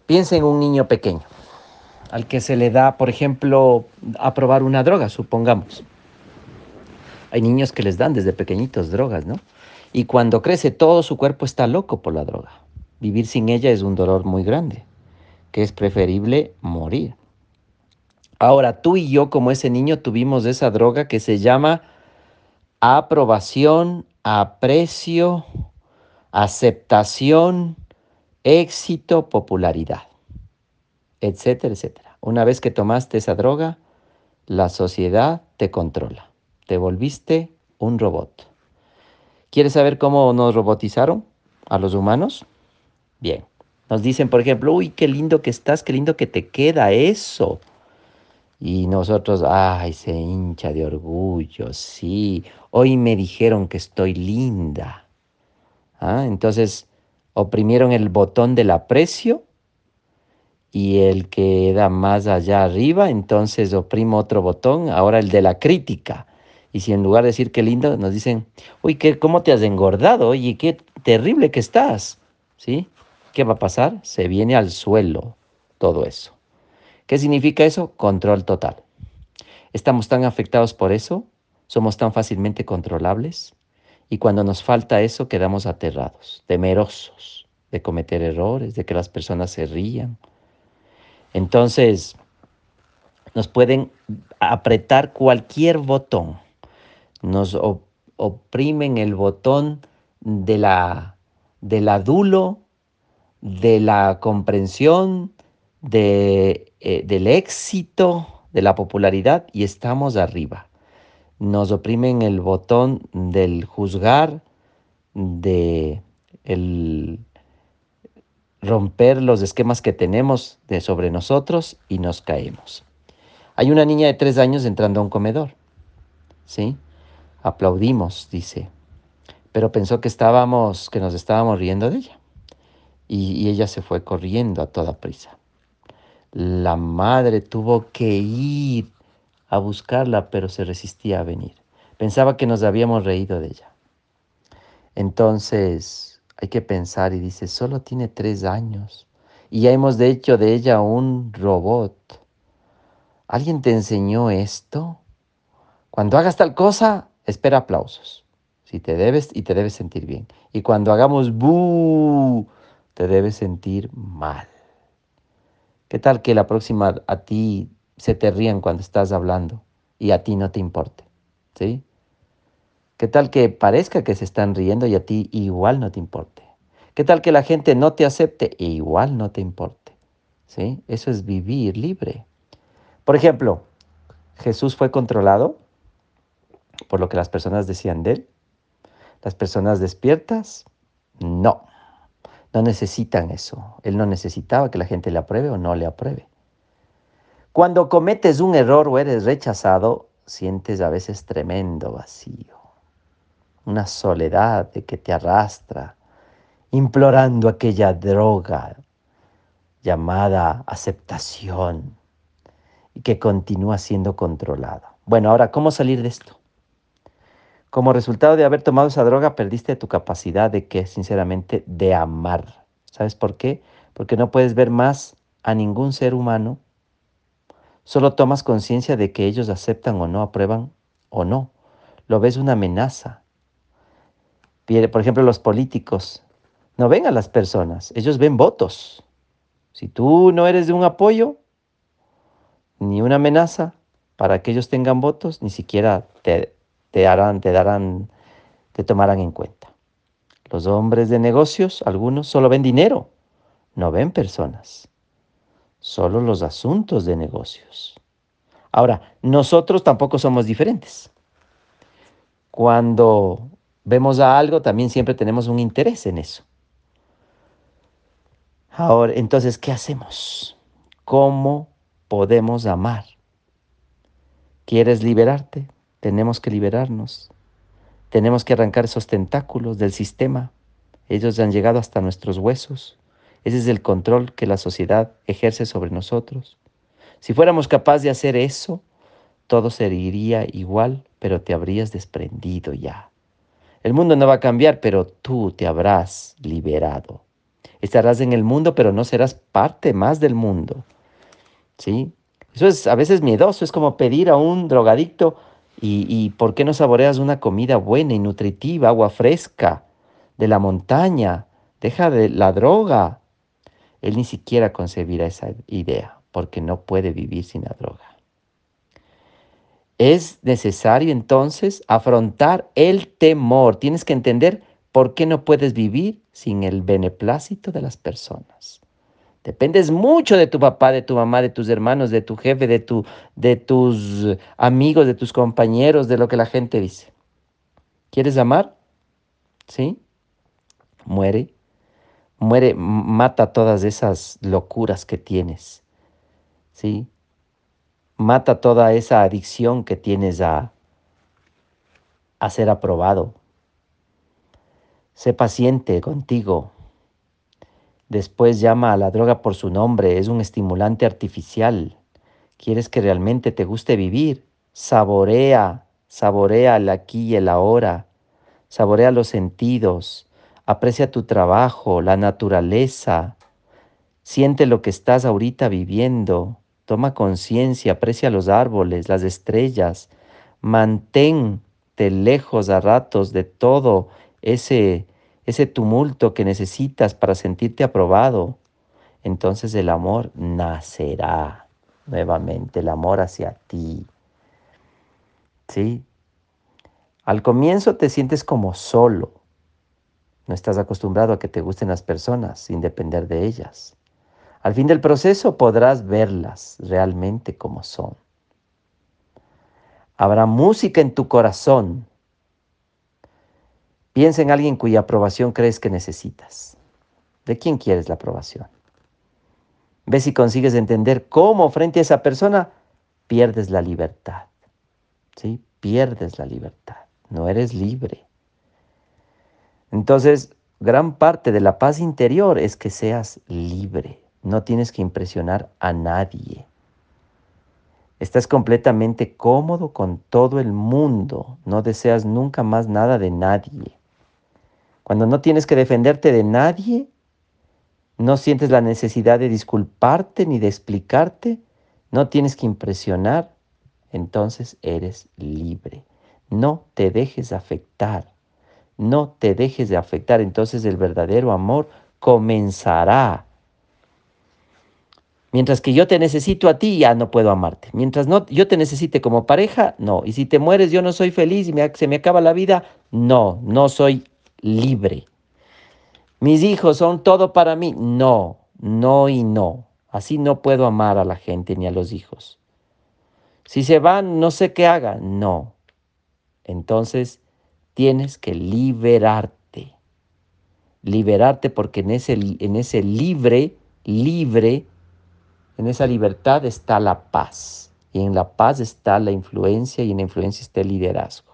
Piensa en un niño pequeño, al que se le da, por ejemplo, a probar una droga, supongamos. Hay niños que les dan desde pequeñitos drogas, ¿no? Y cuando crece, todo su cuerpo está loco por la droga. Vivir sin ella es un dolor muy grande, que es preferible morir. Ahora, tú y yo, como ese niño, tuvimos esa droga que se llama aprobación, aprecio, aceptación, éxito, popularidad, etcétera, etcétera. Una vez que tomaste esa droga, la sociedad te controla. Te volviste un robot. ¿Quieres saber cómo nos robotizaron a los humanos? Bien. Nos dicen, por ejemplo, uy, qué lindo que estás, qué lindo que te queda eso. Y nosotros, ay, se hincha de orgullo, sí. Hoy me dijeron que estoy linda. ¿Ah? Entonces, oprimieron el botón del aprecio y el que da más allá arriba, entonces oprimo otro botón, ahora el de la crítica. Y si en lugar de decir qué lindo, nos dicen, uy, ¿cómo te has engordado? Oye, qué terrible que estás. ¿Sí? ¿Qué va a pasar? Se viene al suelo todo eso. ¿Qué significa eso? Control total. Estamos tan afectados por eso, somos tan fácilmente controlables y cuando nos falta eso quedamos aterrados, temerosos de cometer errores, de que las personas se rían. Entonces, nos pueden apretar cualquier botón. Nos oprimen el botón de del adulo, de la comprensión, del éxito, de la popularidad y estamos arriba. Nos oprimen el botón del juzgar, de el romper los esquemas que tenemos de sobre nosotros y nos caemos. Hay una niña de 3 años entrando a un comedor, ¿sí? Aplaudimos, dice, pero pensó que nos estábamos riendo de ella. Y ella se fue corriendo a toda prisa. La madre tuvo que ir a buscarla, pero se resistía a venir. Pensaba que nos habíamos reído de ella. Entonces hay que pensar y dice, solo tiene 3 años y ya hemos hecho de ella un robot. ¿Alguien te enseñó esto? Cuando hagas tal cosa, espera aplausos. Si te debes y te debes sentir bien. Y cuando hagamos bu, te debes sentir mal. ¿Qué tal que la próxima a ti se te rían cuando estás hablando y a ti no te importe? ¿Sí? ¿Qué tal que parezca que se están riendo y a ti igual no te importe? ¿Qué tal que la gente no te acepte e igual no te importe? ¿Sí? Eso es vivir libre. Por ejemplo, Jesús fue controlado por lo que las personas decían de él. Las personas despiertas, no, no necesitan eso. Él no necesitaba que la gente le apruebe o no le apruebe. Cuando cometes un error o eres rechazado, sientes a veces tremendo vacío, una soledad de que te arrastra, implorando aquella droga llamada aceptación y que continúa siendo controlada. Bueno, ahora, ¿cómo salir de esto? Como resultado de haber tomado esa droga, perdiste tu capacidad de que, sinceramente, de amar. ¿Sabes por qué? Porque no puedes ver más a ningún ser humano. Solo tomas conciencia de que ellos aceptan o no, aprueban o no. Lo ves una amenaza. Por ejemplo, los políticos no ven a las personas, ellos ven votos. Si tú no eres de un apoyo ni una amenaza para que ellos tengan votos, ni siquiera te tomarán en cuenta. Los hombres de negocios, algunos, solo ven dinero, no ven personas, solo los asuntos de negocios. Ahora, nosotros tampoco somos diferentes. Cuando vemos a algo, también siempre tenemos un interés en eso. Ahora, entonces, ¿qué hacemos? ¿Cómo podemos amar? ¿Quieres liberarte? Tenemos que liberarnos. Tenemos que arrancar esos tentáculos del sistema. Ellos han llegado hasta nuestros huesos. Ese es el control que la sociedad ejerce sobre nosotros. Si fuéramos capaces de hacer eso, todo seguiría igual, pero te habrías desprendido ya. El mundo no va a cambiar, pero tú te habrás liberado. Estarás en el mundo, pero no serás parte más del mundo, ¿sí? Eso es a veces miedoso, es como pedir a un drogadicto y ¿por qué no saboreas una comida buena y nutritiva, agua fresca de la montaña? Deja de la droga. Él ni siquiera concebirá esa idea porque no puede vivir sin la droga. Es necesario entonces afrontar el temor. Tienes que entender por qué no puedes vivir sin el beneplácito de las personas. Dependes mucho de tu papá, de tu mamá, de tus hermanos, de tu jefe, de tus amigos, de tus compañeros, de lo que la gente dice. ¿Quieres amar? ¿Sí? Muere. Muere, mata todas esas locuras que tienes. ¿Sí? Mata toda esa adicción que tienes a ser aprobado. Sé paciente contigo. Después llama a la droga por su nombre. Es un estimulante artificial. ¿Quieres que realmente te guste vivir? Saborea, saborea el aquí y el ahora. Saborea los sentidos. Aprecia tu trabajo, la naturaleza. Siente lo que estás ahorita viviendo. Toma conciencia, aprecia los árboles, las estrellas. Mantente lejos a ratos de todo ese tumulto que necesitas para sentirte aprobado. Entonces el amor nacerá nuevamente, el amor hacia ti. ¿Sí? Al comienzo te sientes como solo. No estás acostumbrado a que te gusten las personas sin depender de ellas. Al fin del proceso podrás verlas realmente como son. Habrá música en tu corazón. Piensa en alguien cuya aprobación crees que necesitas. ¿De quién quieres la aprobación? Ve si consigues entender cómo frente a esa persona pierdes la libertad. ¿Sí? Pierdes la libertad. No eres libre. Entonces, gran parte de la paz interior es que seas libre. No tienes que impresionar a nadie. Estás completamente cómodo con todo el mundo. No deseas nunca más nada de nadie. Cuando no tienes que defenderte de nadie, no sientes la necesidad de disculparte ni de explicarte, no tienes que impresionar, entonces eres libre. No te dejes afectar. No te dejes de afectar, entonces el verdadero amor comenzará. Mientras que yo te necesito a ti, ya no puedo amarte. Mientras no, yo te necesite como pareja, no. Y si te mueres, yo no soy feliz y se me acaba la vida, no, no soy libre. Mis hijos son todo para mí, no, no y no. Así no puedo amar a la gente ni a los hijos. Si se van, no sé qué haga, no. Entonces, tienes que liberarte. Liberarte porque en ese libre, en esa libertad está la paz. Y en la paz está la influencia y en la influencia está el liderazgo.